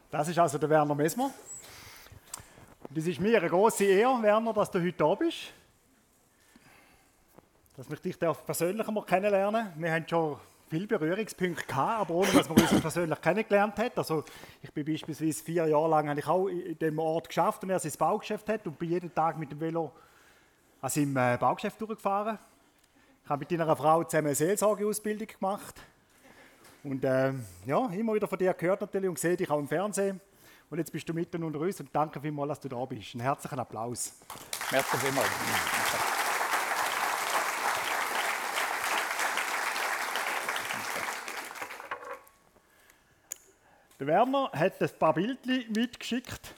Das ist also der Werner Messmer. Und es ist mir eine grosse Ehre, Werner, dass du heute da bist. Dass ich dich persönlich mal kennenlernen. Wir haben schon viele Berührungspunkte gehabt, aber ohne dass man uns persönlich kennengelernt hat. Also ich bin beispielsweise 4 Jahre lang habe ich auch in dem Ort geschafft, und er sein Baugeschäft hat, und bin jeden Tag mit dem Velo an seinem Baugeschäft durchgefahren. Ich habe mit deiner Frau zusammen eine Seelsorgeausbildung gemacht. Und ja, immer wieder von dir gehört natürlich und sehe dich auch im Fernsehen. Und jetzt bist du mitten unter uns und danke vielmals, dass du da bist. Einen herzlichen Applaus. Merci vielmals. Der Werner hat ein paar Bildchen mitgeschickt,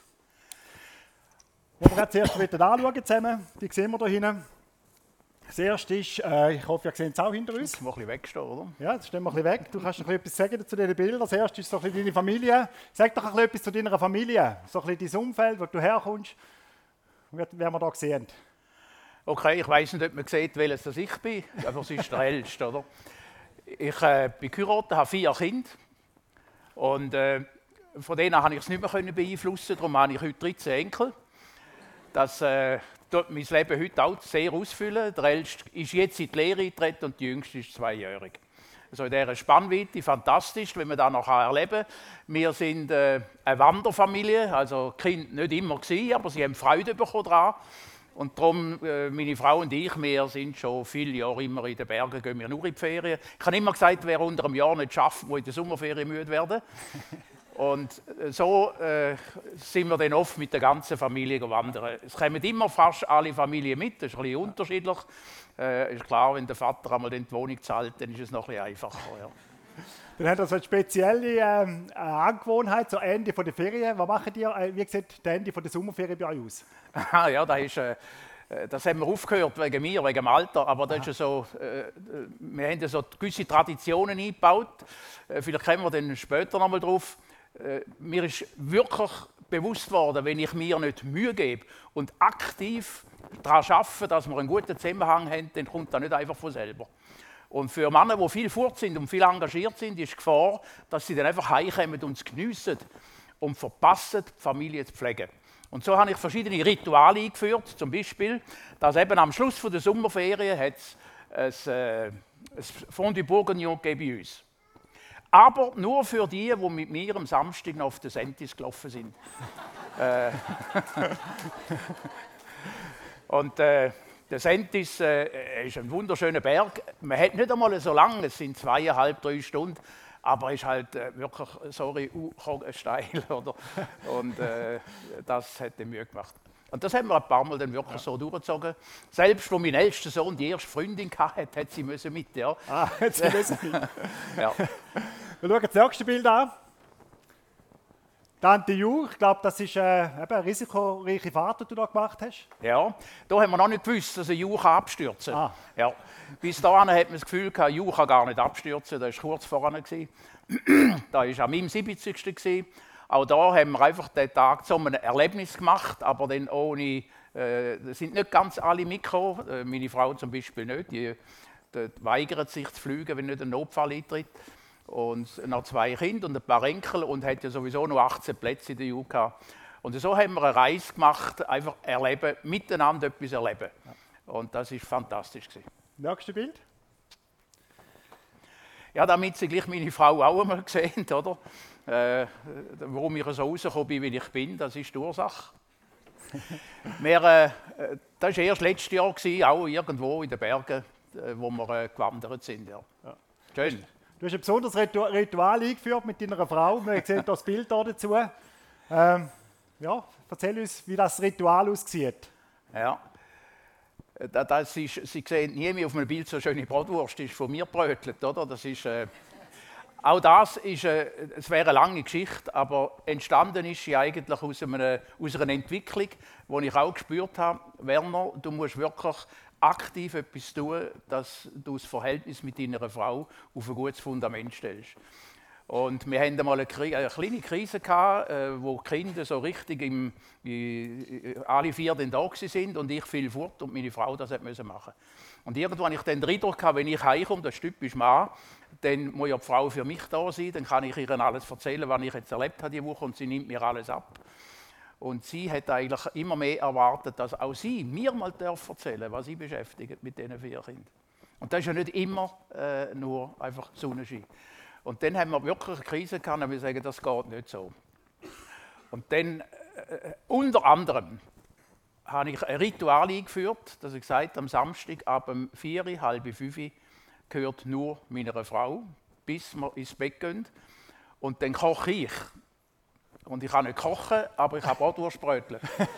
die wir jetzt zuerst anschauen zusammen. Die sehen wir hier hinten. Das erste ist, ich hoffe, ihr seht es auch hinter uns. Jetzt mal ein bisschen wegstehen, oder? Ja, jetzt stehen wir ein bisschen weg. Du kannst noch etwas sagen zu diesen Bildern. Das erste ist so ein bisschen deine Familie. Sag doch ein bisschen etwas zu deiner Familie. So ein bisschen dein Umfeld, wo du herkommst, wer wir da sehen. Okay, ich weiss nicht, ob man sieht, welches das ich bin, aber es ist der Älteste, oder? Ich bin geheiratet, habe 4 Kinder. Und von denen konnte ich es nicht mehr beeinflussen, darum habe ich heute 13 Enkel. Das tut mein Leben heute auch sehr ausfüllen. Der Älteste ist jetzt in die Lehre eingetreten und der Jüngste ist 2-jährig. Also in dieser Spannweite, fantastisch, wenn man das noch erleben kann. Wir sind eine Wanderfamilie, also Kinder nicht immer gewesen, aber sie haben Freude bekommen daran. Und darum, meine Frau und ich, wir sind schon viele Jahre immer in den Bergen, gehen wir nur in die Ferien. Ich habe immer gesagt, wer unter einem Jahr nicht schafft, muss in der Sommerferien müde werden. Und so sind wir dann oft mit der ganzen Familie wandern. Es kommen immer fast alle Familien mit, das ist ein bisschen unterschiedlich. Ist klar, wenn der Vater einmal die Wohnung zahlt, dann ist es noch ein bisschen einfacher. Ja. Dann hat er so eine spezielle Angewohnheit, so Ende der Ferien. Was macht ihr, wie sieht der Ende der Sommerferien bei euch aus? Ja, das haben wir aufgehört wegen mir, wegen dem Alter, aber das ist ja so, wir haben ja so gewisse Traditionen eingebaut. Vielleicht kommen wir dann später noch mal drauf. Mir ist wirklich bewusst worden, wenn ich mir nicht Mühe gebe und aktiv daran arbeite, dass wir einen guten Zusammenhang haben, dann kommt das nicht einfach von selber. Und für Männer, die viel fort sind und viel engagiert sind, ist die Gefahr, dass sie dann einfach heimkommen und es geniessen und verpassen, die Familie zu pflegen. Und so habe ich verschiedene Rituale eingeführt, zum Beispiel, dass eben am Schluss der Sommerferien es ein Fondue Bourguignon bei uns. Aber nur für die mit mir am Samstag noch auf den Sentis gelaufen sind. Und der Sentis ist ein wunderschöner Berg. Man hat nicht einmal so lange, es sind 2,5–3 Stunden. Aber es ist halt wirklich, sorry, steil. Oder? Und das hat Mühe gemacht. Und das haben wir ein paar Mal dann wirklich so durchgezogen. Selbst, als mein ältester Sohn die erste Freundin hatte, hat sie mit. Ja. Hat sie müssen mit. Ja. Wir schauen das nächste Bild an. Tante Ju, ich glaube, das ist eine risikoreiche Fahrt, die du da gemacht hast. Ja, da haben wir noch nicht gewusst, dass ein Ju abstürzen kann. Ja. Bis dahin hat man das Gefühl, ein Ju kann gar nicht abstürzen. Das war kurz voran. Das war an meinem 70. Auch da haben wir einfach den Tag so ein Erlebnis gemacht, aber dann ohne. Es sind nicht ganz alle mitgekommen. Meine Frau zum Beispiel nicht. Die weigert sich zu fliegen, wenn nicht ein Notfall eintritt. Und noch 2 Kinder und ein paar Enkel und hat ja sowieso noch 18 Plätze in der EU gehabt. Und so haben wir eine Reise gemacht, einfach erleben, miteinander etwas erleben. Und das war fantastisch. Nächstes Bild. Ja, damit Sie gleich meine Frau auch einmal gesehen, oder? Warum ich so rausgekommen bin, wie ich bin, das ist die Ursache. Das war erst letztes Jahr, auch irgendwo in den Bergen, wo wir gewandert sind. Ja. Schön. Du hast ein besonderes Ritual eingeführt mit deiner Frau. Wir sehen das Bild hier dazu. Ja, erzähl uns, wie das Ritual aussieht. Ja. Sie sehen nie mehr auf einem Bild so schöne Bratwurst, die ist von mir gebrötelt, oder? Das ist, auch das ist, es wäre eine lange Geschichte, aber entstanden ist sie eigentlich aus einer Entwicklung, die ich auch gespürt habe. Werner, du musst wirklich aktiv etwas tun, dass du das Verhältnis mit deiner Frau auf ein gutes Fundament stellst. Und wir hatten einmal eine kleine Krise gehabt, wo die Kinder so richtig alle 4 dann da sind und ich viel fort und meine Frau das machen musste. Und irgendwann hatte ich dann den Eindruck, wenn ich heimkomme, das ist typisch Mann, dann muss ja die Frau für mich da sein, dann kann ich ihr alles erzählen, was ich jetzt erlebt habe diese Woche und sie nimmt mir alles ab. Und sie hat eigentlich immer mehr erwartet, dass auch sie mir mal erzählen darf, was sie beschäftigt mit diesen 4 Kindern. Und das ist ja nicht immer nur einfach Sonnenschein. Und dann haben wir wirklich eine Krise gehabt und wir sagen, das geht nicht so. Und dann, unter anderem, habe ich ein Ritual eingeführt, dass ich gesagt habe, am Samstag ab 4, halb 5 gehört nur meiner Frau, bis wir ins Bett gehen. Und dann koche ich. Und ich kann nicht kochen, aber ich habe Bratwurstbrötchen.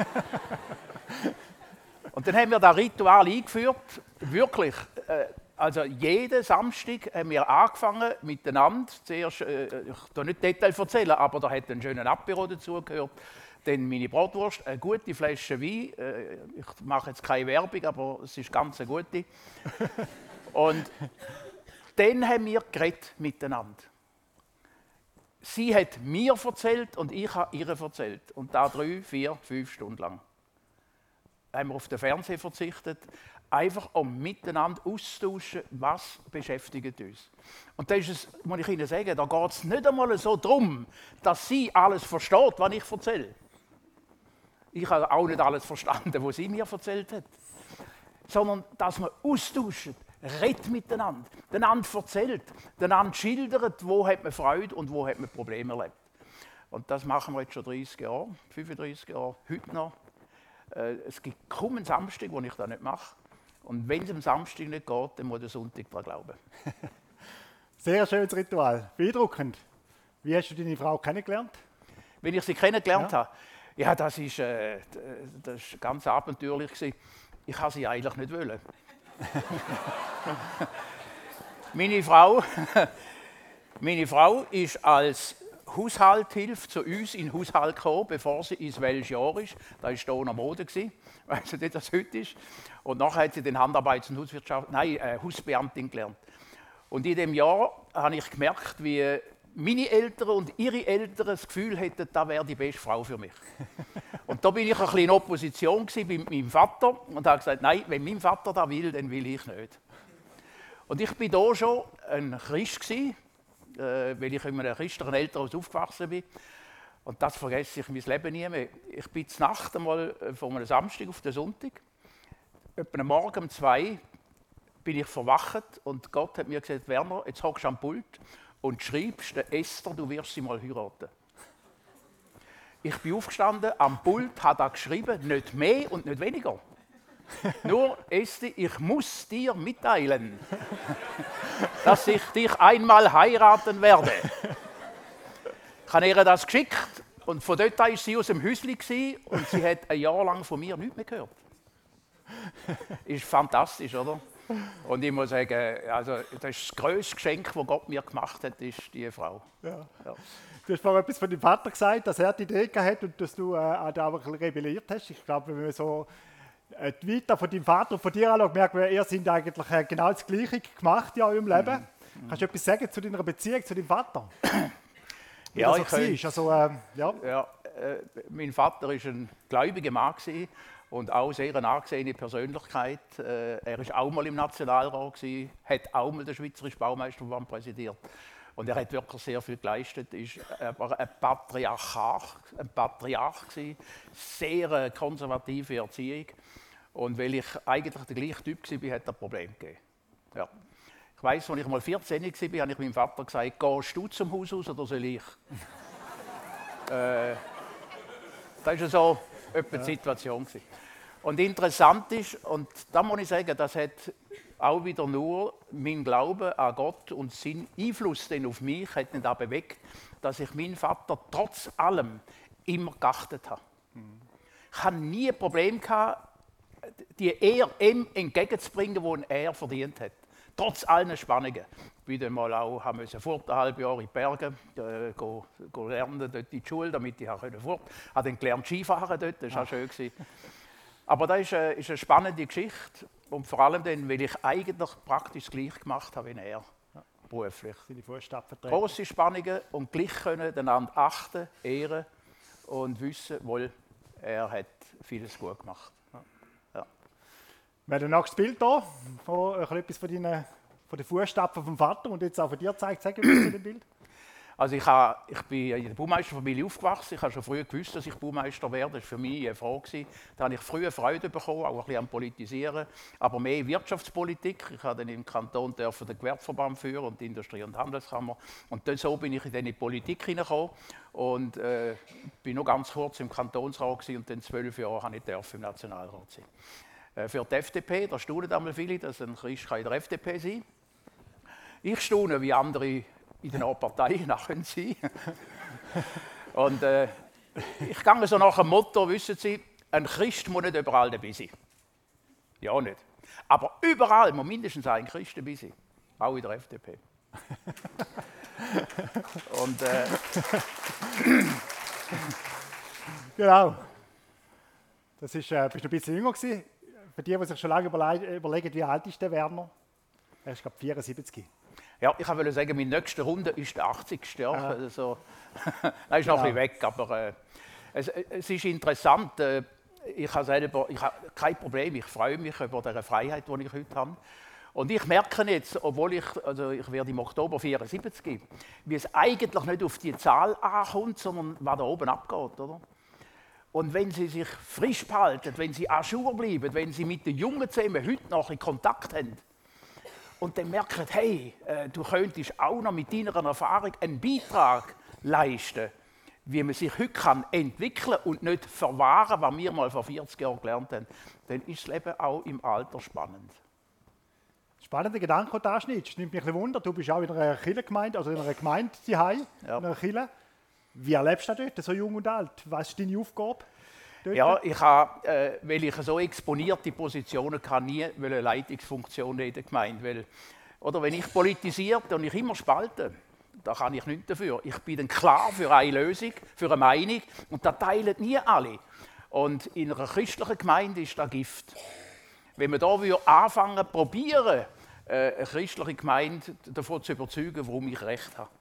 Und dann haben wir das Ritual eingeführt, wirklich. Also jeden Samstag haben wir angefangen miteinander. Zuerst, ich will nicht Details erzählen, aber da hat einen schönen Apéro dazugehört. Dann meine Bratwurst, eine gute Flasche Wein. Ich mache jetzt keine Werbung, aber es ist ganz eine gute. Und dann haben wir geredet miteinander. Sie hat mir erzählt und ich habe ihr erzählt. Und da 3, 4, 5 Stunden lang. Haben wir auf den Fernseher verzichtet, einfach um miteinander auszutauschen, was beschäftigt uns. Und da ist es, muss ich Ihnen sagen, da geht es nicht einmal so darum, dass sie alles versteht, was ich erzähle. Ich habe auch nicht alles verstanden, was sie mir erzählt hat. Sondern, dass man austauscht, redet miteinander, einander erzählt, einander schildert, wo hat man Freude und wo hat man Probleme erlebt. Und das machen wir jetzt schon 30 Jahre, 35 Jahre, heute noch. Es gibt kaum einen Samstag, wo ich das nicht mache. Und wenn es am Samstag nicht geht, dann muss der Sonntag daran glauben. Sehr schönes Ritual, beeindruckend. Wie hast du deine Frau kennengelernt? Wenn ich sie kennengelernt habe, ja, das ist ganz abenteuerlich gewesen. Ich habe sie eigentlich nicht wollen. Meine Frau ist als Haushaltshilfe zu uns in den Haushalt gekommen, bevor sie ins welche Jahr ist. Da war hier noch Mode. Weißt du nicht, was heute ist? Und nachher hat sie den Handarbeits- und Hausbeamtin gelernt. Und in diesem Jahr habe ich gemerkt, wie meine Eltern und ihre Eltern das Gefühl hätten, das wäre die beste Frau für mich. Und da bin ich ein bisschen in Opposition bei meinem Vater und habe gesagt, nein, wenn mein Vater das will, dann will ich nicht. Und ich war hier schon ein Christ, weil ich in einem christlichen Elternhaus aufgewachsen bin. Und das vergesse ich mein Leben nie mehr. Ich bin zur Nacht einmal von einem Samstag auf den Sonntag. Etwa am Morgen um 2 bin ich verwacht und Gott hat mir gesagt, Werner, jetzt hockst du am Pult und schreibst der Esther, du wirst sie mal heiraten. Ich bin aufgestanden, am Pult, habe da geschrieben, nicht mehr und nicht weniger. Nur, Esti, ich muss dir mitteilen, dass ich dich einmal heiraten werde. Ich habe ihr das geschickt und von dort an war sie aus dem Häuschen und sie hat ein Jahr lang von mir nichts mehr gehört. Ist fantastisch, oder? Und ich muss sagen, also, das ist das grösste Geschenk, das Gott mir gemacht hat, ist diese Frau. Ja. Ja. Du hast vorhin etwas von deinem Vater gesagt, dass er die Idee gehabt und dass du auch da ein bisschen rebelliert hast. Ich glaube, wenn wir so die Vita von deinem Vater und von dir anschauen, merken wir, ihr seid eigentlich genau das Gleiche gemacht in eurem Leben. Kannst du etwas sagen zu deiner Beziehung zu deinem Vater? Wie Ja, das so ich war? Mein Vater war ein gläubiger Mann und auch sehr eine angesehene Persönlichkeit. Er war auch mal im Nationalrat, hat auch mal den Schweizerischen Baumeisterverband präsidiert. Und er hat wirklich sehr viel geleistet, ist aber ein Patriarch gewesen, sehr konservative Erziehung. Und weil ich eigentlich der gleiche Typ war, hat er ein Problem gegeben. Ja. Ich weiss, als ich mal 14 war, habe ich meinem Vater gesagt, gehst du zum Haus raus oder soll ich? Das war so etwa die Situation. Und interessant ist, und da muss ich sagen, das hat auch wieder nur mein Glaube an Gott und sein Einfluss denn auf mich hat ihn da bewegt, dass ich meinen Vater trotz allem immer geachtet habe. Ich hatte nie ein Problem gehabt, die Ehre ihm entgegenzubringen, die er verdient hat. Trotz allen Spannungen. Ich bin dann mal auch vor einem halben Jahr in die Berge lernen, dort in die Schule, damit ich fort konnte. Ich habe dann gelernt Skifahren dort, das war auch schön. Aber das ist eine spannende Geschichte. Und vor allem dann, weil ich eigentlich praktisch das Gleiche gemacht habe wie er. beruflich. Seine Fußstapfen treten. Grosse Spannungen und gleich können einander achten, ehren und wissen, wohl, er hat vieles gut gemacht. Ja. Wir haben ein nächstes Bild hier, etwas von den Fußstapfen vom Vater und jetzt auch von dir gezeigt. Sag etwas zu dem Bild. Also ich bin in der Baumeisterfamilie aufgewachsen. Ich habe schon früh gewusst, dass ich Baumeister werde. Das war für mich eine Frage. Da habe ich früh Freude bekommen, auch ein bisschen am Politisieren, aber mehr in Wirtschaftspolitik. Ich habe dann im Kanton den Gewerbeverband führen und die Industrie- und Handelskammer. Und dann so bin ich in die Politik hineingekommen und bin noch ganz kurz im Kantonsrat gewesen, und dann 12 Jahre habe ich im Nationalrat sein. Für die FDP, da staunen einmal viele, dass ein Christ in der FDP sein kann. Ich staune, wie andere in den Parteien nachher sein. Und ich gehe so nach dem Motto, wissen Sie, ein Christ muss nicht überall dabei sein. Ja, nicht. Aber überall muss mindestens ein Christ dabei sein. Auch in der FDP. Und, genau. Das ist, bist du ein bisschen jünger gewesen. Für die sich schon lange überlegen, wie alt ist der Werner? Er ist, glaube ich, 74. Ja, ich wollte sagen, meine nächste Runde ist der 80. Ja. Also, er ist noch ein bisschen weg, aber es ist interessant. Ich habe kein Problem, ich freue mich über diese Freiheit, die ich heute habe. Und ich merke jetzt, obwohl ich werde im Oktober 74, wie es eigentlich nicht auf die Zahl ankommt, sondern was da oben abgeht. Oder? Und wenn Sie sich frisch behalten, wenn Sie à jour bleiben, wenn Sie mit den Jungen zusammen heute noch in Kontakt haben, und dann merken, hey, du könntest auch noch mit deiner Erfahrung einen Beitrag leisten, wie man sich heute kann entwickeln und nicht verwahren, was wir mal vor 40 Jahren gelernt haben, dann ist das Leben auch im Alter spannend. Spannender Gedanke, den du anschneidest. Nimmt mich ein bisschen Wunder, du bist auch in einer Kirchengemeinde, also in einer Gemeinde zuhause, Ja. in einer Kirche. Wie erlebst du das dort, so jung und alt? Was ist deine Aufgabe? Dort? Ja, ich habe, weil ich so exponierte Positionen kann, nie eine Leitungsfunktion in der Gemeinde. Weil, oder wenn ich politisiere und ich immer spalte, da kann ich nichts dafür. Ich bin dann klar für eine Lösung, für eine Meinung und da teilen nie alle. Und in einer christlichen Gemeinde ist das Gift. Wenn man da anfangen probieren, eine christliche Gemeinde davon zu überzeugen, warum ich recht habe.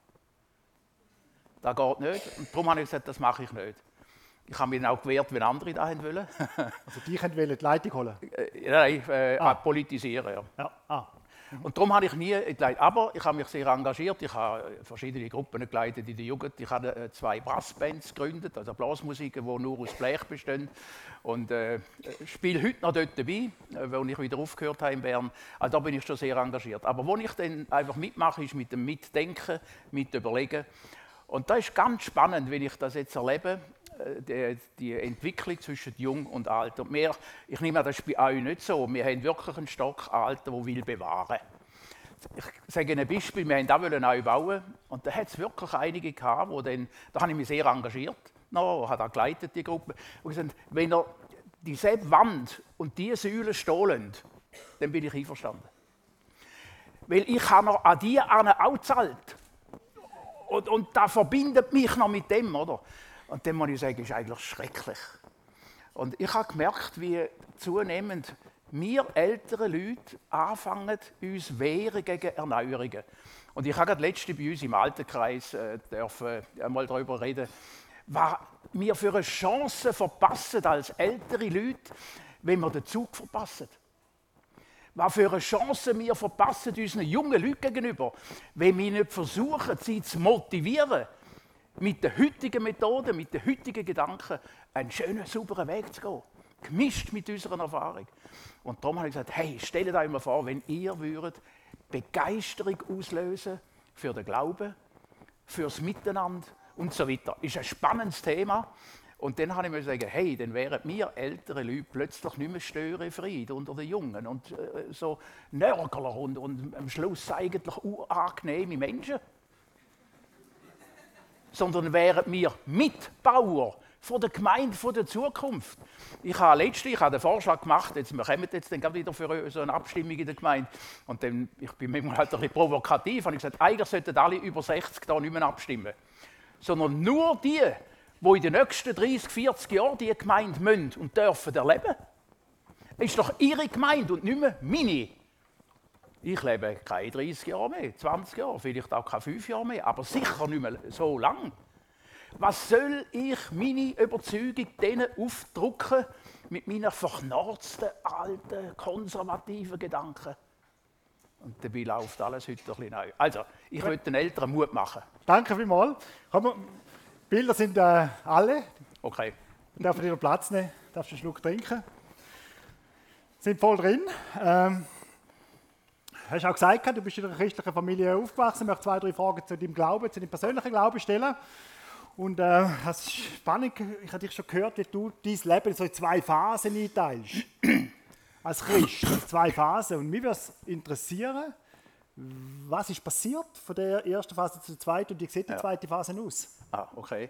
Das geht nicht. Und darum habe ich gesagt, das mache ich nicht. Ich habe mich dann auch gewehrt, wenn andere das wollen. Also die wollten die Leitung holen? Nein, politisieren. Ja. Ja. Ah. Und darum habe ich nie geleitet. Aber ich habe mich sehr engagiert. Ich habe verschiedene Gruppen geleitet in der Jugend. Ich habe 2 Brassbands gegründet, also Blasmusiken, die nur aus Blech bestehen. Und spiele heute noch dort dabei, wo ich wieder aufgehört habe in Bern. Also da bin ich schon sehr engagiert. Aber wo ich dann einfach mitmache, ist mit dem Mitdenken, mit Überlegen. Und das ist ganz spannend, wenn ich das jetzt erlebe, die Entwicklung zwischen Jung und Alt. Und ich nehme an, das ist bei euch nicht so. Wir haben wirklich einen Stock Alter, der will bewahren. Ich sage ein Beispiel, wir wollten auch neu bauen und da hat es wirklich einige gehabt, da habe ich mich sehr engagiert, habe da geleitet, die Gruppe, und gesagt, wenn ihr dieselbe Wand und diese Säule stehlen, dann bin ich einverstanden. Weil ich habe noch an die auch gezahlt. Und das verbindet mich noch mit dem, oder? Und dann muss ich sagen, ist eigentlich schrecklich. Und ich habe gemerkt, wie zunehmend wir ältere Leute anfangen, uns wehren gegen Erneuerungen. Und ich habe gerade letzte bei uns im Altenkreis einmal darüber reden, was wir für eine Chance verpassen als ältere Leute, wenn wir den Zug verpassen. Was für eine Chance wir verpassen unseren jungen Leuten gegenüber, wenn wir nicht versuchen, sie zu motivieren, mit den heutigen Methoden, mit den heutigen Gedanken einen schönen, sauberen Weg zu gehen. Gemischt mit unserer Erfahrung. Und darum habe ich gesagt, hey, stellt euch mal vor, wenn ihr würdet Begeisterung auslösen für den Glauben, fürs Miteinander und so weiter. Ist ein spannendes Thema. Und dann habe ich mir gesagt, hey, dann wären wir ältere Leute plötzlich nicht mehr störenfrei unter den Jungen und so Nörgler und am Schluss eigentlich unangenehme Menschen. Sondern wären wir Mitbauer von der Gemeinde von der Zukunft. Ich habe den Vorschlag gemacht, wir kommen jetzt dann wieder für so eine Abstimmung in der Gemeinde. Und dann, ich bin manchmal halt ein bisschen provokativ, habe ich gesagt, eigentlich sollten alle über 60 da nicht mehr abstimmen. Sondern nur die in den nächsten 30, 40 Jahren diese Gemeinde müssen und dürfen erleben. Es ist doch ihre Gemeinde und nicht mehr meine. Ich lebe keine 30 Jahre mehr, 20 Jahre, vielleicht auch keine 5 Jahre mehr, aber sicher nicht mehr so lang. Was soll ich meine Überzeugung denen aufdrücken mit meinen verknarzten, alten, konservativen Gedanken? Und dabei läuft alles heute ein bisschen neu. Also, ich will den Eltern Mut machen. Danke vielmals. Bilder sind alle. Okay. Du darfst dir Platz nehmen, darfst einen Schluck trinken. Sind voll drin. Hast auch gesagt, du bist in einer christlichen Familie aufgewachsen. Ich möchte 2, 3 Fragen zu deinem Glauben, zu deinem persönlichen Glauben stellen. Und das ist spannend, ich habe dich schon gehört, wie du dein Leben so in 2 Phasen einteilst. Als Christ, in 2 Phasen. Und mich würde es interessieren, was ist passiert von der ersten Phase zur zweiten und wie sieht die zweite Phase aus? Ah, okay.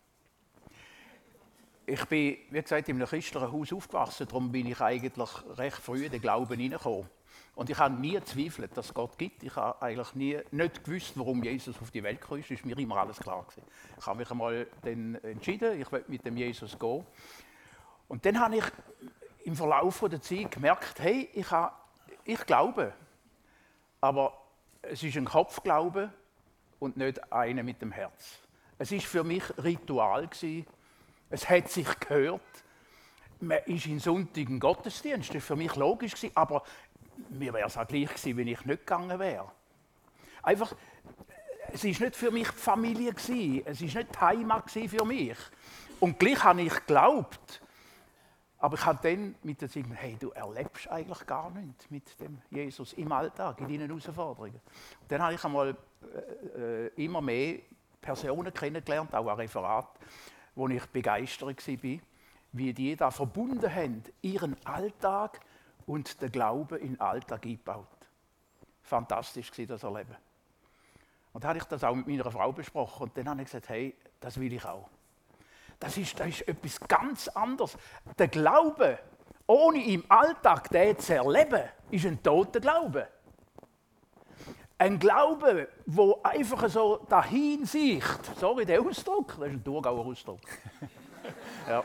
Ich bin, wie gesagt, in einem christlichen Haus aufgewachsen, darum bin ich eigentlich recht früh in den Glauben hineingekommen. Und ich habe nie gezweifelt, dass es Gott gibt. Ich habe eigentlich nicht gewusst, warum Jesus auf die Welt kam. Es ist mir immer alles klar gewesen. Ich habe mich einmal dann entschieden, ich will mit dem Jesus gehen. Und dann habe ich im Verlauf der Zeit gemerkt, hey, ich glaube, aber es ist ein Kopfglaube und nicht einer mit dem Herz. Es ist für mich Ritual gewesen. Es hat sich gehört. Man ist in sonntigen Gottesdienst. Das war für mich logisch gewesen, aber mir wäre es auch gleich gewesen, wenn ich nicht gegangen wäre. Einfach, es ist nicht für mich die Familie gewesen. Es ist nicht die Heimat für mich. Und gleich habe ich geglaubt. Aber ich habe dann mit der Zeit gesagt, hey, du erlebst eigentlich gar nichts mit dem Jesus im Alltag, in deinen Herausforderungen. Und dann habe ich einmal immer mehr Personen kennengelernt, auch ein Referat, wo ich begeistert war, wie die da verbunden haben, ihren Alltag und den Glauben in den Alltag eingebaut. Fantastisch war das Erleben. Und dann habe ich das auch mit meiner Frau besprochen und dann habe ich gesagt, hey, das will ich auch. Das ist etwas ganz anderes. Der Glaube, ohne im Alltag den zu erleben, ist ein toter Glaube. Ein Glaube, der einfach so dahin sieht. Sorry, der Ausdruck, das ist ein Thurgauer Ausdruck. Ja.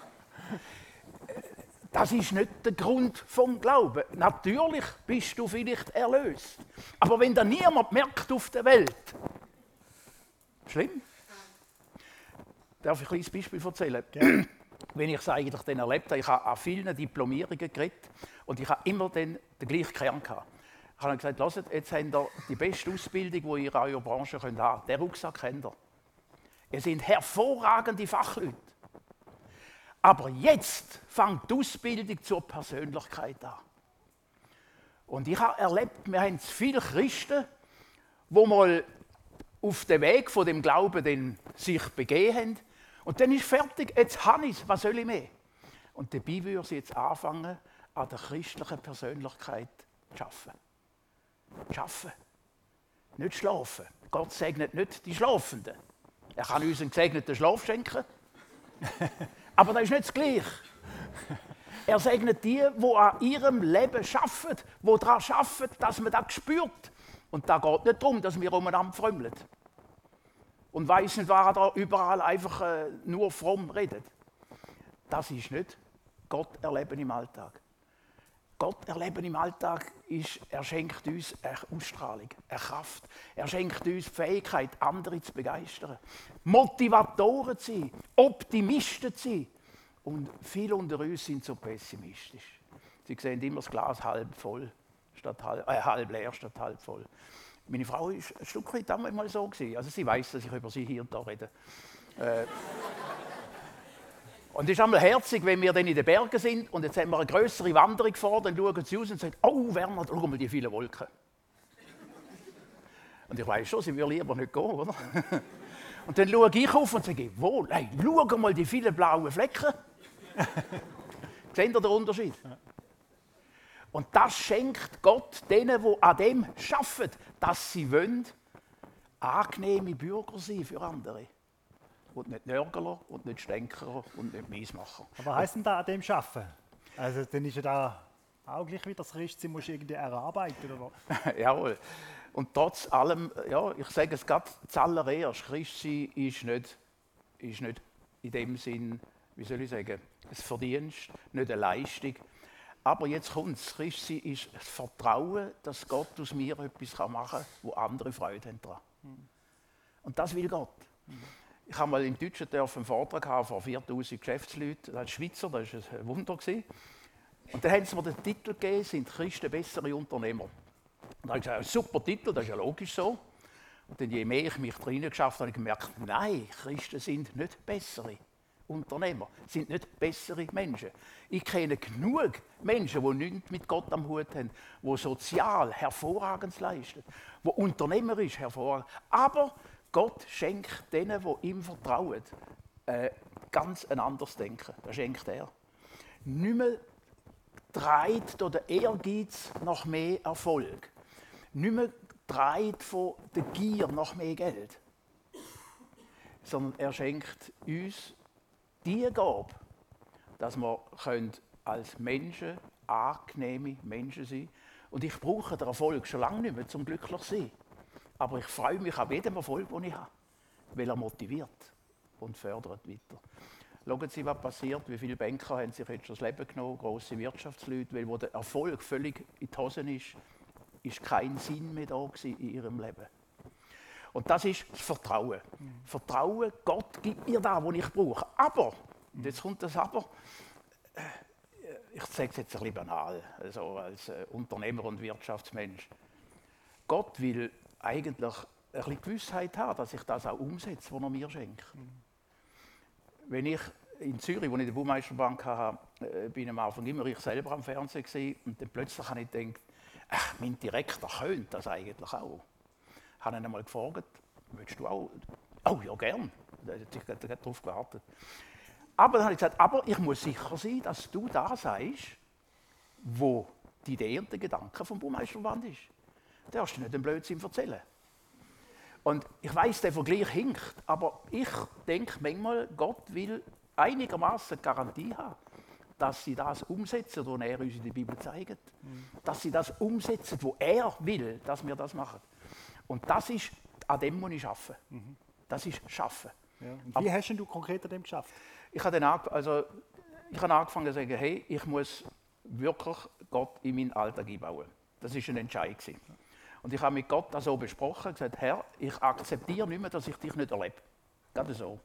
Das ist nicht der Grund vom Glauben. Natürlich bist du vielleicht erlöst. Aber wenn da niemand merkt auf der Welt, schlimm. Darf ich ein kleines Beispiel erzählen? Ja. Wenn ich es eigentlich dann erlebt habe, ich habe an vielen Diplomierungen geredet und ich habe immer den gleichen Kern gehabt. Ich habe gesagt, hört, jetzt habt ihr die beste Ausbildung, die ihr in eurer Branche haben könnt. Den Rucksack kennt ihr. Ihr seid hervorragende Fachleute. Aber jetzt fängt die Ausbildung zur Persönlichkeit an. Und ich habe erlebt, wir haben viele Christen, die mal auf den Weg von dem Glauben sich begeben haben. Und dann ist fertig, jetzt habe ich es, was soll ich mehr? Und dabei würde sie jetzt anfangen, an der christlichen Persönlichkeit zu arbeiten. Schaffen. Nicht schlafen. Gott segnet nicht die Schlafenden. Er kann uns einen gesegneten Schlaf schenken. Aber das ist nicht das Gleiche. Er segnet die an ihrem Leben arbeiten, die daran arbeiten, dass man das spürt. Und da geht nicht darum, dass wir umeinander frömmeln. Und weiss nicht, wer da überall einfach nur fromm redet. Das ist nicht Gott erleben im Alltag. Gott erleben im Alltag ist, er schenkt uns eine Ausstrahlung, eine Kraft. Er schenkt uns die Fähigkeit, andere zu begeistern. Motivatoren zu sein, Optimisten zu sein. Und viele unter uns sind so pessimistisch. Sie sehen immer das Glas halb voll, statt halb leer statt halb voll. Meine Frau war ein Stück weit damals mal so gewesen. Also sie weiss, dass ich über sie hier und da rede. Und es ist einmal herzig, wenn wir dann in den Bergen sind und jetzt haben wir eine größere Wanderung vor, dann schauen sie aus und sagen, oh Werner, schau mal die vielen Wolken. Und ich weiss schon, sie würde lieber nicht gehen, oder? Und dann schaue ich auf und sage, wo? Hey, schau mal die vielen blauen Flecken. Seht ihr den Unterschied? Und das schenkt Gott denen, die an dem arbeiten, dass sie wollen, angenehme Bürger sein für andere. Und nicht Nörgler und nicht Stänkerer und nicht Miesmacher. Aber heisst denn da an dem Arbeiten? Also dann ist ja da auch gleich wieder das Christsein, musst du irgendwie erarbeiten, oder? Jawohl. Und trotz allem, ja, ich sage es gerade zuallererst, Christsein ist nicht in dem Sinn, wie soll ich sagen, ein Verdienst, nicht eine Leistung. Aber jetzt kommt es, Christsein ist das Vertrauen, dass Gott aus mir etwas machen kann, wo andere Freude haben daran. Und das will Gott. Ich habe mal im Deutschen einen Vortrag haben vor 4000 Geschäftsleuten, als Schweizer, das war ein Wunder. Und dann haben sie mir den Titel gegeben, sind Christen bessere Unternehmer? Und dann habe ich gesagt, super Titel, das ist ja logisch so. Und dann, je mehr ich mich da geschafft habe, habe ich gemerkt, nein, Christen sind nicht bessere Unternehmer, sind nicht bessere Menschen. Ich kenne genug Menschen, die nichts mit Gott am Hut haben, die sozial hervorragend leisten, die unternehmerisch hervorragend. Aber Gott schenkt denen, die ihm vertrauen, ganz ein anderes Denken. Das schenkt er. Nicht mehr treibt der Ehrgeiz nach mehr Erfolg. Nicht mehr treibt von der Gier nach mehr Geld. Sondern er schenkt uns die Gabe, dass wir als Menschen angenehme Menschen sein können. Und ich brauche den Erfolg schon lange nicht mehr, zum glücklich zu sein. Aber ich freue mich an jedem Erfolg, den ich habe, weil er motiviert und fördert weiter. Schauen Sie, was passiert, wie viele Banker haben sich jetzt das Leben genommen, grosse Wirtschaftsleute, weil wo der Erfolg völlig in die Hosen ist kein Sinn mehr da in ihrem Leben. Und das ist das Vertrauen. Vertrauen, Gott gibt mir das, was ich brauche. Aber, und jetzt kommt das Aber, ich sage es jetzt ein bisschen banal, also als Unternehmer und Wirtschaftsmensch. Gott will eigentlich ein bisschen Gewissheit haben, dass ich das auch umsetze, was er mir schenkt. Wenn ich in Zürich, wo ich in der Baumeisterbank hatte, bin am Anfang immer ich selber am Fernsehen gewesen, und dann plötzlich habe ich gedacht, ach, mein Direktor könnte das eigentlich auch. Ich habe ihn einmal gefragt, willst du auch? Oh ja, gern. Er hat darauf gewartet. Aber dann habe ich gesagt, aber ich muss sicher sein, dass du da sagst, wo die Idee und der Gedanke vom Baumeisterverband ist. Du darfst nicht den Blödsinn erzählen. Und ich weiss, der Vergleich hinkt, aber ich denke manchmal, Gott will einigermaßen Garantie haben, dass sie das umsetzen, was er uns in der Bibel zeigt. Dass sie das umsetzen, wo er will, dass wir das machen. Und das ist, an dem muss ich arbeiten. Das ist Schaffen. Ja. Und wie hast du konkret an dem geschafft? Ich habe angefangen zu sagen, hey, ich muss wirklich Gott in meinen Alltag einbauen. Das war ein Entscheid. Und ich habe mit Gott das so besprochen, gesagt, Herr, ich akzeptiere nicht mehr, dass ich dich nicht erlebe. Gerade so.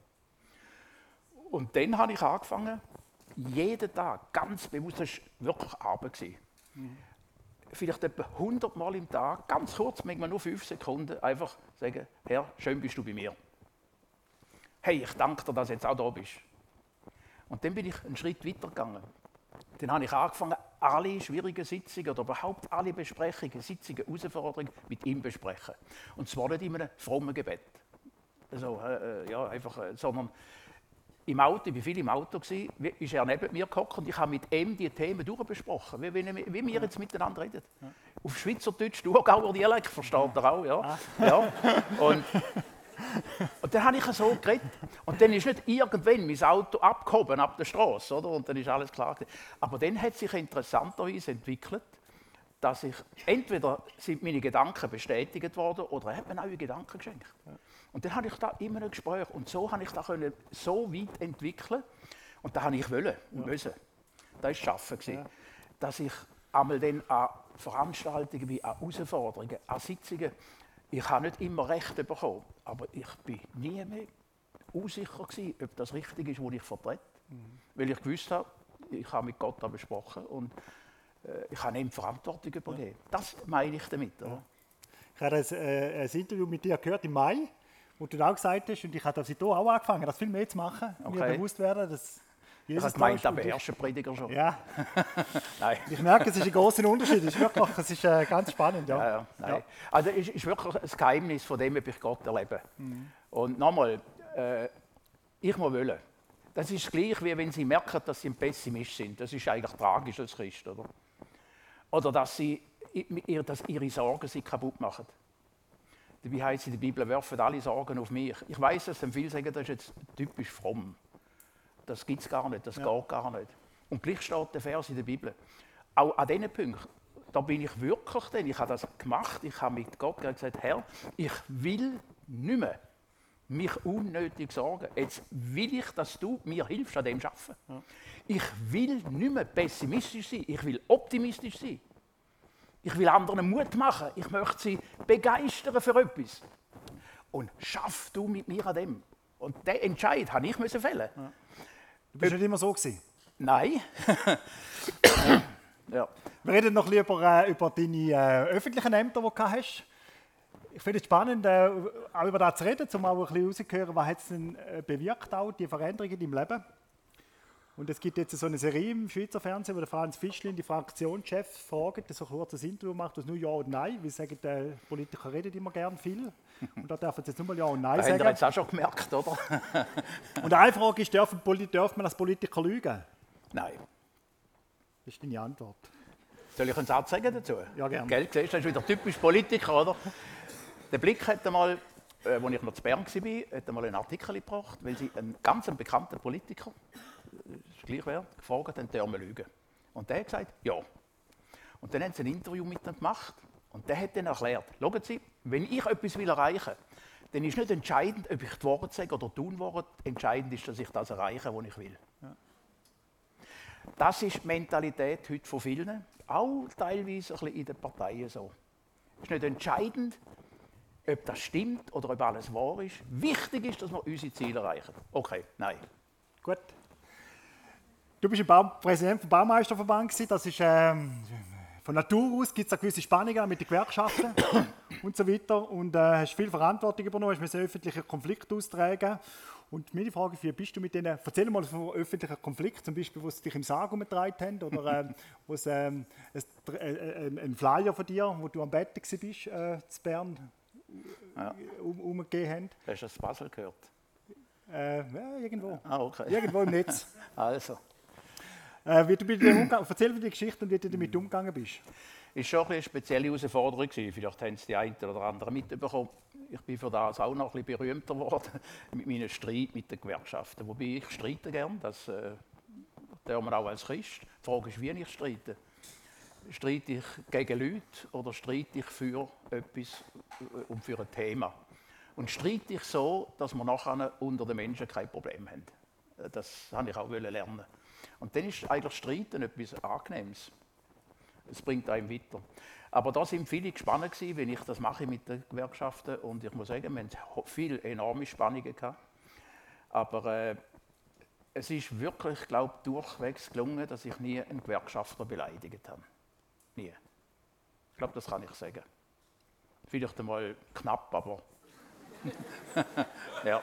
Und dann habe ich angefangen, jeden Tag, ganz bewusst, das war wirklich Arbeit. Vielleicht etwa 100 Mal im Tag, ganz kurz, manchmal nur 5 Sekunden, einfach sagen, Herr, schön bist du bei mir. Hey, ich danke dir, dass du jetzt auch da bist. Und dann bin ich einen Schritt weitergegangen. Dann habe ich angefangen, alle schwierigen Sitzungen oder überhaupt alle Besprechungen, Sitzungen, Herausforderungen mit ihm besprechen. Und zwar nicht in einem frommen Gebet. Also, sondern im Auto, ich war viel im Auto, ist er neben mir gehockt und ich habe mit ihm die Themen durchbesprochen, wie wir jetzt miteinander reden. Ja. Auf Schweizerdeutsch, Thurgauer Dialekt, versteht er auch. Ja. Ja. Und dann habe ich so geredet. Und dann ist nicht irgendwann mein Auto abgehoben ab der Straße, oder? Und dann ist alles klar. Aber dann hat sich interessanterweise entwickelt, dass ich entweder sind meine Gedanken bestätigt worden oder er hat mir neue Gedanken geschenkt. Ja. Und dann habe ich da immer ein Gespräch und so habe ich da so weit entwickeln und da habe ich wollen und müssen. Das war Schaffen. Ja. Dass ich einmal dann an Veranstaltungen, wie an Herausforderungen, an Sitzungen, ich habe nicht immer Recht bekommen, aber ich war nie mehr unsicher gewesen, ob das richtig ist, was ich vertrete. Weil ich gewusst habe, ich habe mit Gott da besprochen und ich habe ihm Verantwortung übergeben. Das meine ich damit. Ja. Ich habe ein Interview mit dir gehört im Mai, wo du auch gesagt hast, und ich habe das hier auch angefangen, das viel mehr zu machen, mir bewusst werden, dass Jesus das meint der beherrschte Prediger schon. Ja. Nein. Ich merke, es ist ein grosser Unterschied. Es ist ganz spannend. Ja. Nein. Ja. Also es ist wirklich ein Geheimnis, von dem ich Gott erlebe. Und nochmal, ich muss wollen. Das ist gleich, wie wenn Sie merken, dass Sie ein Pessimist sind. Das ist eigentlich tragisch als Christ, oder? Oder dass Ihre Sorgen Sie kaputt machen. Wie heißt es in der Bibel, werfen alle Sorgen auf mich. Ich weiss, dass viele sagen, das ist jetzt typisch fromm. Das gibt es gar nicht, das geht gar nicht. Und gleich steht der Vers in der Bibel. Auch an diesen Punkten, da bin ich wirklich denn, ich habe das gemacht, ich habe mit Gott gesagt, Herr, ich will nicht mehr mich unnötig sorgen. Jetzt will ich, dass du mir hilfst an dem Arbeiten. Ja. Ich will nicht mehr pessimistisch sein, ich will optimistisch sein. Ich will anderen Mut machen, ich möchte sie begeistern für etwas. Und schaff du mit mir an dem. Und den Entscheid habe ich fällen. Ja. Du bist nicht immer so gewesen? Nein. Ja. Wir reden noch lieber über deine öffentlichen Ämter, die du hast. Ich finde es spannend, auch über das zu reden, um auch ein bisschen rauszuhören, was hat es denn bewirkt, auch die Veränderungen in deinem Leben. Und es gibt jetzt so eine Serie im Schweizer Fernsehen, wo der Franz Fischlin, die Fraktionschef, fragt, so ein kurzes Interview macht, das nur Ja und Nein, weil sagen, Politiker reden immer gern viel. Und da dürfen sie jetzt nur mal Ja und Nein sagen. Das haben wir jetzt auch schon gemerkt, oder? Und eine Frage ist, darf man als Politiker lügen? Nein. Das ist deine Antwort. Soll ich einen Satz sagen dazu? Ja, gerne. Gell, siehst du, das ist wieder typisch Politiker, oder? Der Blick hat einmal, als ich noch zu Bern war, hat einmal einen Artikel gebracht, weil sie einen ganz bekannten Politiker, ist gleich wer, gefragt haben, der lügen. Und der hat gesagt, ja. Und dann haben sie ein Interview mit ihm gemacht und der hat dann erklärt, schauen Sie, wenn ich etwas erreichen will, dann ist nicht entscheidend, ob ich die Worte sage oder tun Worte. Entscheidend ist, dass ich das erreiche, was ich will. Ja. Das ist die Mentalität heute von vielen, auch teilweise ein bisschen in den Parteien so. Es ist nicht entscheidend, ob das stimmt oder ob alles wahr ist. Wichtig ist, dass wir unsere Ziele erreichen. Okay, nein. Gut. Du bist Präsident des Baumeisterverbands. Das ist, von Natur aus gibt es gewisse Spannungen mit den Gewerkschaften und so weiter. Und hast viel Verantwortung übernommen, hast einen öffentlichen Konflikt austragen. Und meine Frage ist, wie bist du mit denen, erzähl mal von einem öffentlichen Konflikt, zum Beispiel, wo sie dich im Sarg umgetragen haben, oder wo es ein Flyer von dir, wo du am Bett warst, zu Bern, umgegeben haben. Hast du das Puzzle gehört? Ja, irgendwo. Ah, okay. Irgendwo im Netz. Also. Wie du mit dem erzähl mir die Geschichte und wie du damit umgegangen bist. Es war schon eine spezielle Herausforderung. Vielleicht haben es die einen oder anderen mitbekommen. Ich bin für das auch noch ein bisschen berühmter geworden mit meinem Streit mit den Gewerkschaften. Wobei ich streite gern, das tun wir auch als Christ. Die Frage ist, wie ich streite. Streite ich gegen Leute oder streite ich für etwas und für ein Thema? Und streite ich so, dass wir nachher unter den Menschen kein Problem haben. Das wollte ich auch lernen. Und dann ist eigentlich Streiten etwas Angenehmes. Es bringt einem weiter. Aber da sind viele gespannt gewesen, wenn ich das mache mit den Gewerkschaften. Und ich muss sagen, wir haben viele enorme Spannungen gehabt. Aber es ist wirklich, glaube ich, durchwegs gelungen, dass ich nie einen Gewerkschafter beleidigt habe. Nie. Ich glaube, das kann ich sagen. Vielleicht einmal knapp, aber ja.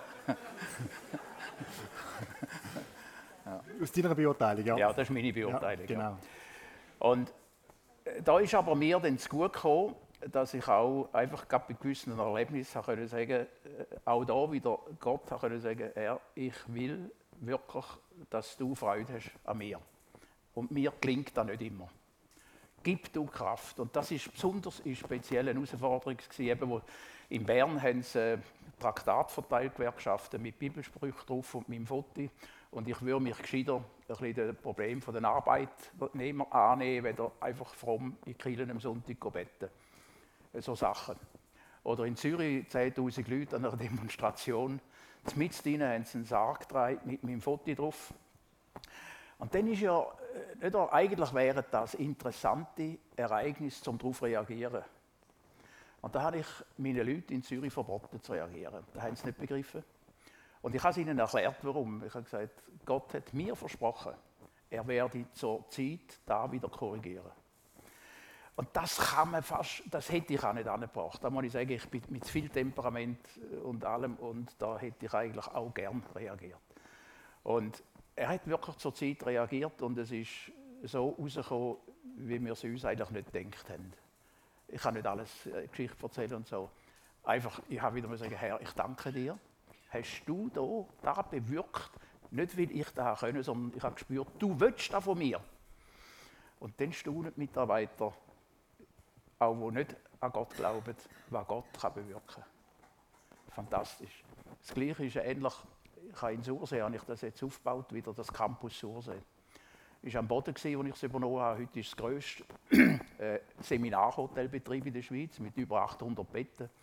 Ja. Aus deiner Beurteilung, ja? Ja, das ist meine Beurteilung. Ja, genau. Ja. Und da ist aber mir dann zu gut gekommen, dass ich auch einfach bei gewissen Erlebnissen können sagen, auch da wieder Gott können sagen, Herr, ich will wirklich, dass du Freude hast an mir. Und mir gelingt das nicht immer. Gib du Kraft. Und das ist besonders eine spezielle Herausforderung gewesen, wo in Bern haben sie Traktat verteilt, Gewerkschaften mit Bibelsprüchen drauf und meinem Foto. Und ich würde mich gescheiter ein bisschen das Problem der Arbeitnehmer annehmen, wenn einfach fromm in Kirchen am Sonntag beten. So Sachen. Oder in Zürich 10'000 Leute an einer Demonstration. Mitten haben sie einen Sarg getragen mit meinem Foto drauf. Und dann ist ja, eigentlich wären das interessante Ereignisse, um darauf zu reagieren. Und da habe ich meinen Leuten in Zürich verboten zu reagieren. Da haben sie nicht begriffen. Und ich habe es ihnen erklärt, warum. Ich habe gesagt, Gott hat mir versprochen, er werde zur Zeit da wieder korrigieren. Und das kann man fast, das hätte ich auch nicht angebracht. Da muss ich sagen, ich bin mit viel Temperament und allem und da hätte ich eigentlich auch gern reagiert. Und er hat wirklich zur Zeit reagiert und es ist so rausgekommen, wie wir es uns eigentlich nicht gedacht haben. Ich kann nicht alles Geschichte erzählen und so. Einfach, ich habe wieder mal sagen, Herr, ich danke dir. Hast du da bewirkt, nicht weil ich das können, sondern ich habe gespürt, du willst das von mir. Und dann staunen die Mitarbeiter, auch die nicht an Gott glauben, was Gott kann bewirken kann. Fantastisch. Das Gleiche ist ähnlich, in Sursee habe ich das jetzt aufgebaut, wieder das Campus Sursee. Es war am Boden, als ich es übernommen habe. Heute ist das grösste Seminarhotelbetrieb in der Schweiz mit über 800 Betten.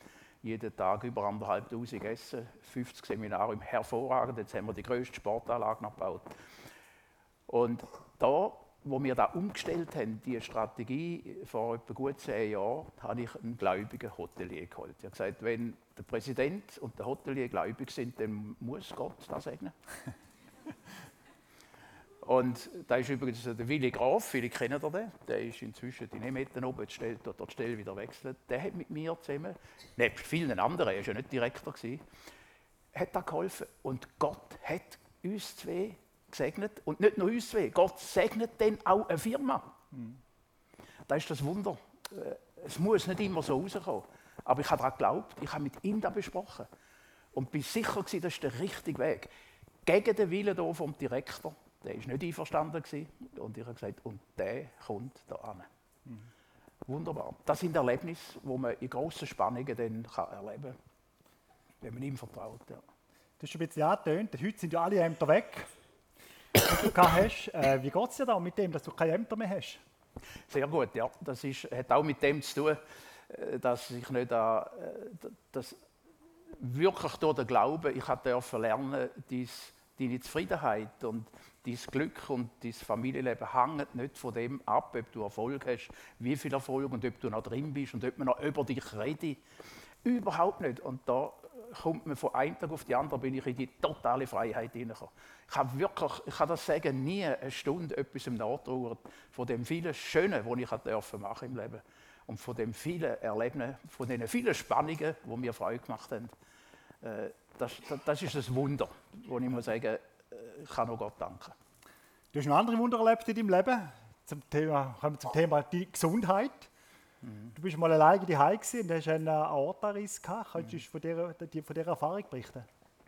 jeden Tag über 1'500 Essen, 50 Seminare, hervorragend. Jetzt haben wir die grösste Sportanlage noch gebaut. Und da, wo wir da umgestellt haben, diese Strategie vor etwa gut 10 Jahren, habe ich einen gläubigen Hotelier geholt. Ich habe gesagt, wenn der Präsident und der Hotelier gläubig sind, dann muss Gott das segnen. Und da ist übrigens der Willi Graf, viele kennen den, der ist inzwischen die Nemetten oben, jetzt stellt dort die Stelle wieder wechselt. Der hat mit mir zusammen, nebst vielen anderen, er war ja nicht Direktor, hat da geholfen. Und Gott hat uns zwei gesegnet. Und nicht nur uns zwei, Gott segnet dann auch eine Firma. Das ist das Wunder. Es muss nicht immer so rauskommen. Aber ich habe daran geglaubt, ich habe mit ihm das besprochen. Und bin sicher gewesen, das ist der richtige Weg. Gegen den Willen hier vom Direktor. Der war nicht einverstanden. Und ich habe gesagt, und der kommt da an. Wunderbar. Das sind Erlebnisse, die man in grossen Spannungen dann erleben kann, wenn man ihm vertraut. Ja. Du hast ein bisschen angetönt, heute sind ja alle Ämter weg, die du gehabt hast. Wie geht es dir da mit dem, dass du keine Ämter mehr hast? Sehr gut, ja. Das hat auch mit dem zu tun, dass ich nicht das wirklich durch den Glauben, ich durfte lernen, deine Zufriedenheit und dein Glück und dein Familienleben hängen nicht von dem ab, ob du Erfolg hast, wie viel Erfolg und ob du noch drin bist und ob man noch über dich redet. Überhaupt nicht. Und da kommt man von einem Tag auf den anderen, bin ich in die totale Freiheit hineingekommen. Ich habe wirklich, ich kann das sagen, nie eine Stunde etwas nachtrauert von dem vielen Schönen, was ich machen durfte im Leben. Und von dem vielen Erleben, von den vielen Spannungen, die mir Freude gemacht haben. Das ist ein Wunder, wo ich muss sagen, ich kann nur Gott danken. Du hast noch andere Wunder erlebt in deinem Leben. Kommen wir zum Thema die Gesundheit. Du bist mal alleine daheim und hast einen Aortariss gehabt. Könntest du von dieser Erfahrung berichten?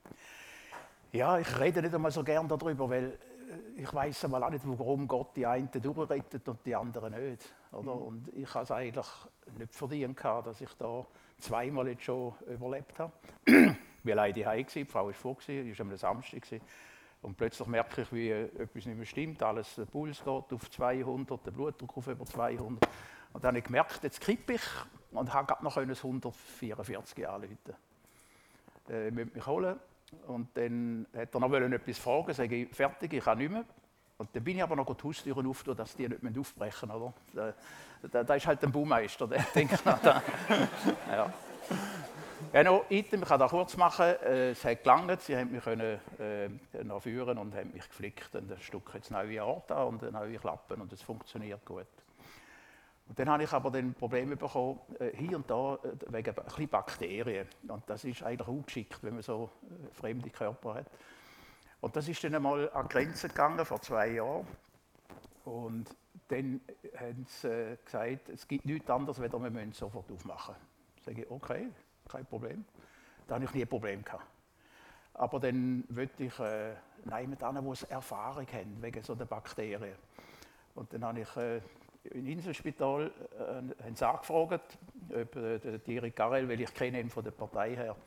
Ja, ich rede nicht einmal so gern darüber, weil ich weiß einmal auch nicht, warum Gott die einen durchrettet und die anderen nicht. Oder? Und ich habe es eigentlich nicht verdient, dass ich da zweimal jetzt schon überlebt habe. Ich war alleine daheim, die Frau war vor, es war am Samstag. Und plötzlich merke ich, wie etwas nicht mehr stimmt. Der Puls geht auf 200, der Blutdruck auf über 200. Und dann habe ich gemerkt, jetzt kippe ich und habe gerade noch 144 anrufen. Ich möchte mich holen. Und dann hat er noch etwas fragen, sage ich, fertig, ich kann nicht mehr. Und dann bin ich aber noch die Haustüren aufgetan, dass die nicht aufbrechen müssen. Da ist halt ein Baumeister, der denkt noch da. Ja. Genau, ich kann das kurz machen. Es hat gelangt, sie haben mich noch führen und haben mich geflickt. Und ein Stück jetzt neue Aorta und neue Klappen und es funktioniert gut. Und dann habe ich aber dann Probleme bekommen, hier und da wegen ein bisschen Bakterien. Und das ist eigentlich ungeschickt, wenn man so fremde Körper hat. Und das ist dann einmal an die Grenze gegangen, vor 2 Jahren. Und dann haben sie gesagt, es gibt nichts anderes, als wir müssen sofort aufmachen. Da sage ich, okay, kein Problem. Da habe ich nie ein Problem gehabt. Aber dann wollte ich jemanden, der Erfahrung hat wegen so der Bakterien. Und dann habe ich im Inselspital haben sie angefragt, ob der Thierry Carrel, weil ich kenne ihn von der Partei her.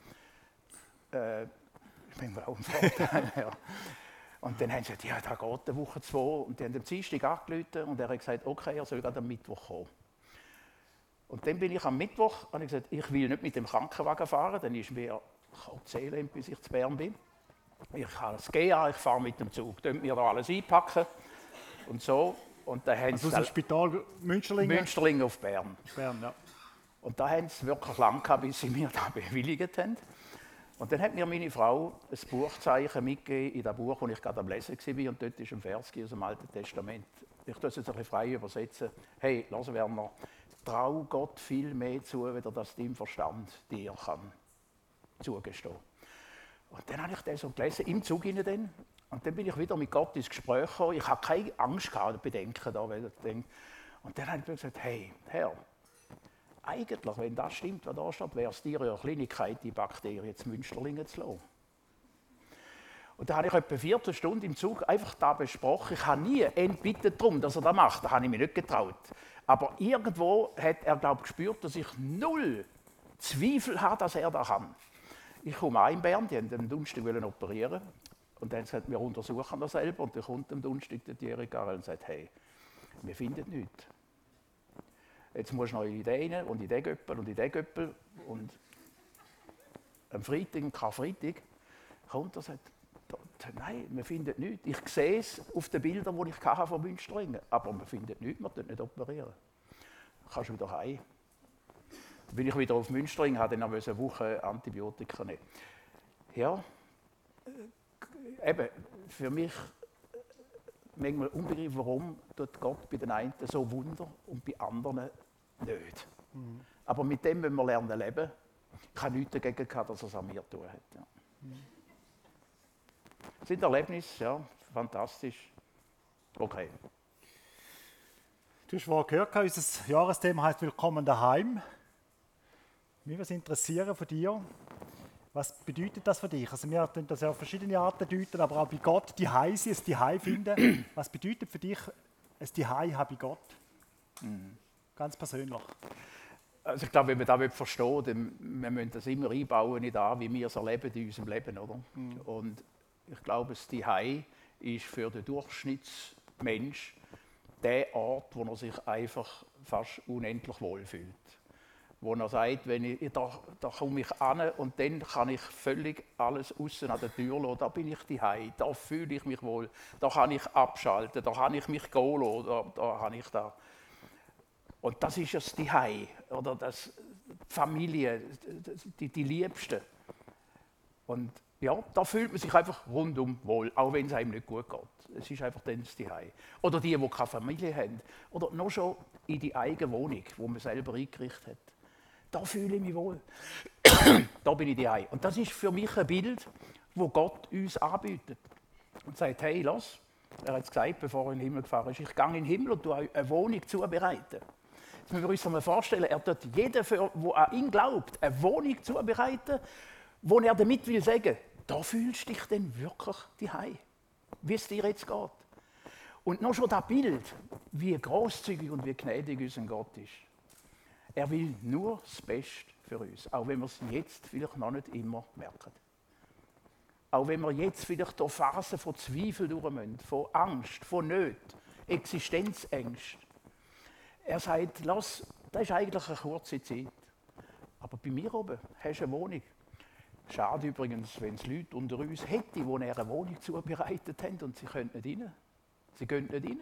Ich bin auch im Vorteil. Ja. Und dann haben sie gesagt, ja, da geht eine Woche 2. Und die haben am Dienstag angerufen und er hat gesagt, okay, er soll gerade am Mittwoch kommen. Und dann bin ich am Mittwoch und ich gesagt, ich will nicht mit dem Krankenwagen fahren, dann ist mir erzählen, bis ich zu Bern bin. Ich kann es gehen, ich fahre mit dem Zug, dann mir da alles einpacken und so. Und da haben also das Spital Münsterlingen? Münsterlingen auf Bern. Bern, ja. Und da haben sie wirklich lange gehabt, bis sie mir da bewilligt haben. Und dann hat mir meine Frau ein Buchzeichen mitgegeben in das Buch, das ich gerade am Lesen war. Und dort ist ein Vers aus dem Alten Testament. Ich tue es jetzt ein bisschen frei übersetzen. Hey, lass Werner, trau Gott viel mehr zu, als dass dein Verstand dir kann zugestehen. Und dann habe ich das so gelesen, im Zug hinein. Und dann bin ich wieder mit Gott ins Gespräch gekommen. Ich hatte keine Angst oder Bedenken da, weil ich denke. Und dann habe ich gesagt, hey, Herr, eigentlich, wenn das stimmt, was da steht, wäre es dir eine Kleinigkeit, die Bakterien zu Münsterlingen zu lassen. Und da habe ich etwa 1 Viertelstunde im Zug einfach da besprochen. Ich habe nie entbittet darum, dass er das macht. Da habe ich mich nicht getraut. Aber irgendwo hat er, glaube ich, gespürt, dass ich null Zweifel habe, dass er das kann. Ich komme an in Bern, die wollten am Donnerstag operieren. Und dann haben sie gesagt, wir untersuchen das selber. Und dann kommt am Donnerstag der Thierry Carrel und sagt, hey, wir finden nichts. Jetzt musst du noch in den und in den Göppel und in den Göppel. Und am Freitag, am Karfreitag, kommt er und sagt, nein, wir finden nichts. Ich sehe es auf den Bildern, die ich von Münstringen, aber wir finden nichts, wir können nicht operieren. Dann kannst du wieder heim. Dann bin ich wieder auf Münstringen, habe dann eine Woche Antibiotika nehmen. Ja, eben, für mich manchmal unbegreiflich, warum tut Gott bei den einen so Wunder und bei anderen nicht. Mhm. Aber mit dem müssen wir lernen leben. Ich habe nichts dagegen gehabt, dass er es an mir tun hat. Ja. Mhm. Das sind Erlebnisse, ja, fantastisch. Okay. Du hast vorhin gehört, unser Jahresthema heißt Willkommen daheim. Mich würde interessieren von dir, was bedeutet das für dich? Also wir deuten das ja auf verschiedene Arten deuten, aber auch bei Gott die Hei sein, ein Zuhause finden. Was bedeutet für dich ein Zuhause haben bei Gott? Mhm. Ganz persönlich. Also ich glaube, wenn man das versteht, dann wir müssen das immer einbauen in das, wie wir es erleben in unserem Leben, oder? Mhm. Und ich glaube, das Zuhause ist für den Durchschnittsmensch der Ort, wo er sich einfach fast unendlich wohlfühlt. Wo er sagt, da komme ich an und dann kann ich völlig alles außen an der Tür lassen. Da bin ich daheim, da fühle ich mich wohl, da kann ich abschalten, da kann ich mich gehen lassen, da kann ich da. Und das ist das Zuhause, oder das, die Familie, die Liebsten. Und ja, da fühlt man sich einfach rundum wohl, auch wenn es einem nicht gut geht. Es ist einfach dann das Zuhause. Oder die keine Familie haben. Oder noch schon in die eigene Wohnung, die man selber eingerichtet hat. Da fühle ich mich wohl. Da bin ich daheim. Und das ist für mich ein Bild, das Gott uns anbietet. Und sagt, hey, lass, er hat es gesagt, bevor er in den Himmel gefahren ist, ich gehe in den Himmel und euch eine Wohnung zubereiten. Jetzt müssen wir uns mal vorstellen, er tut jeden, der an ihn glaubt, eine Wohnung zubereiten, wo er damit will sagen, da fühlst du dich denn wirklich daheim, wie es dir jetzt geht. Und noch schon das Bild, wie großzügig und wie gnädig unser Gott ist. Er will nur das Beste für uns, auch wenn wir es jetzt vielleicht noch nicht immer merken. Auch wenn wir jetzt vielleicht durch Phasen von Zweifel durch müssen, von Angst, von Nöten, Existenzängsten. Er sagt, lass, das ist eigentlich eine kurze Zeit. Aber bei mir oben hast du eine Wohnung. Schade übrigens, wenn es Leute unter uns hätte, die eine Wohnung zubereitet haben und sie können nicht rein. Sie gehen nicht rein.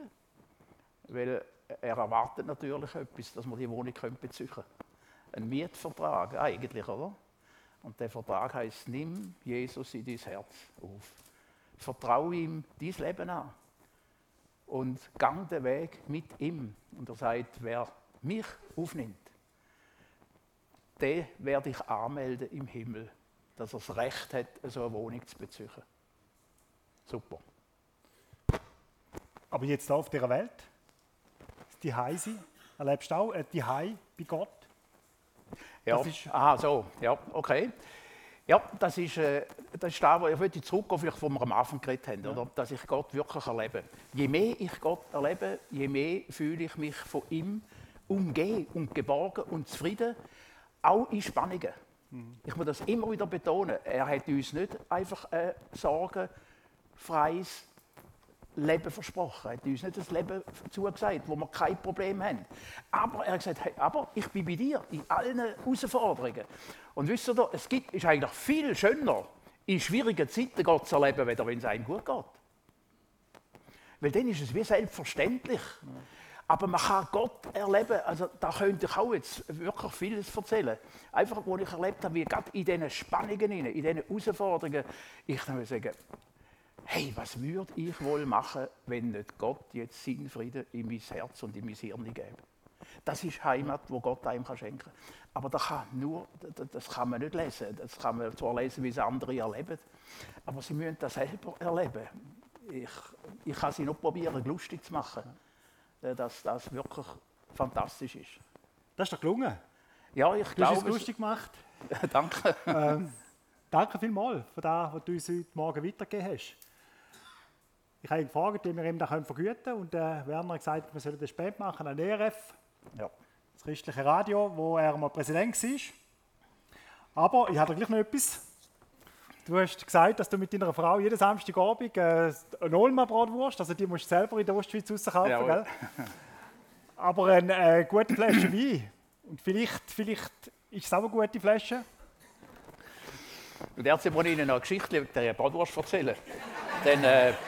Weil er erwartet natürlich etwas, dass wir die Wohnung beziehen können. Ein Mietvertrag eigentlich, oder? Und der Vertrag heisst, nimm Jesus in dein Herz auf. Vertraue ihm dein Leben an. Und gang den Weg mit ihm. Und er sagt, wer mich aufnimmt, der werde ich anmelden im Himmel, dass er das Recht hat, so eine Wohnung zu beziehen. Super. Aber jetzt auf dieser Welt, die Heise, erlebst du auch die Hei bei Gott? Ja, aha, so, ja, okay. Ja, das ist da, wo ich zurückgehen, vielleicht, wo wir am Anfang geredet haben, ja. Oder? Dass ich Gott wirklich erlebe. Je mehr ich Gott erlebe, je mehr fühle ich mich von ihm umgeben und geborgen und zufrieden, auch in Spannungen. Ich muss das immer wieder betonen. Er hat uns nicht einfach ein sorgenfreies Leben versprochen. Er hat uns nicht das Leben zugesagt, wo wir kein Problem haben. Aber er hat gesagt, hey, aber ich bin bei dir in allen Herausforderungen. Und wisst ihr, es ist eigentlich viel schöner, in schwierigen Zeiten Gott zu erleben, als wenn es einem gut geht. Weil dann ist es wie selbstverständlich. Ja. Aber man kann Gott erleben, also da könnte ich auch jetzt wirklich vieles erzählen. Einfach, wo ich erlebt habe, wie gerade in diesen Spannungen, in diesen Herausforderungen, ich dann sagen, hey, was würde ich wohl machen, wenn nicht Gott jetzt seinen Frieden in mein Herz und in mein Hirn gäbe? Das ist Heimat, wo Gott einem schenken kann. Aber das kann man nicht lesen. Das kann man zwar lesen, wie es andere erleben, aber sie müssen das selber erleben. Ich kann sie noch probieren, lustig zu machen, dass das wirklich fantastisch ist. Das ist doch gelungen. Ja, ich glaube. Du hast es lustig gemacht. Danke. Danke vielmals für das, was du uns heute Morgen weitergegeben hast. Ich habe ihn gefragt, wie wir ihm das vergüten können. Und Werner hat gesagt, wir sollen das Spende machen an ERF, ja. Das christliche Radio, wo er mal Präsident war. Aber ich habe gleich noch etwas. Du hast gesagt, dass du mit deiner Frau jeden Samstagabend eine Olma-Bratwurst, also die musst du selber in der Ostschweiz rauskaufen, ja, gell? Aber eine gute Flasche Wein. Und vielleicht ist es auch eine gute Flasche. Und jetzt muss ich Ihnen noch eine Geschichte mit der Bratwurst erzählen. Denn,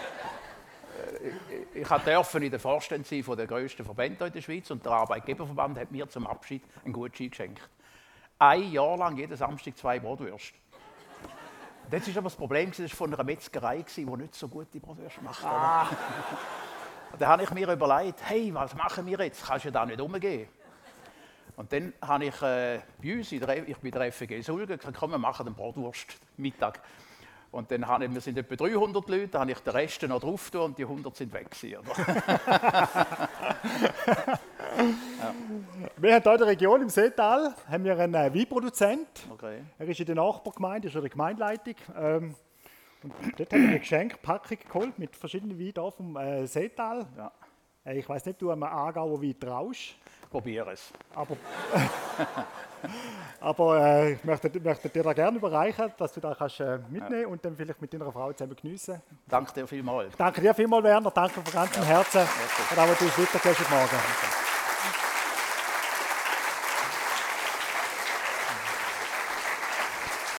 ich durfte in der Vorstand sein von der grössten Verbände in der Schweiz und der Arbeitgeberverband hat mir zum Abschied einen Gutschein geschenkt. Ein Jahr lang, jeden Samstag 2 Bratwürste. Das war aber das Problem, das war von einer Metzgerei, die nicht so gute Bratwürste macht. Da habe ich mir überlegt, hey, was machen wir jetzt? Kannst du ja da nicht umgehen? Und dann habe ich bei uns, ich bin der FG Sulgen, gesagt, komm, wir machen den Bratwurst-Mittag. Und dann wir sind etwa 300 Leute, dann habe ich den Rest noch drauf getan und die 100 sind weg gewesen, oder? Ja. Wir haben hier in der Region im Seetal haben wir einen Weinproduzent. Okay. Er ist in der Nachbargemeinde, ist in der Gemeindeleitung. Und dort haben wir eine Geschenkpackung geholt mit verschiedenen Weinen hier vom Seetal. Ja. Ich weiss nicht, du einem Aargauer Wein traust. Probiere es. Aber ich möchte dir da gerne überreichen, dass du da kannst, mitnehmen und dann vielleicht mit deiner Frau zusammen geniessen. Danke dir vielmals. Danke dir vielmals, Werner. Danke von ganzem Herzen. Und auch, dass du uns weitergehst heute Morgen.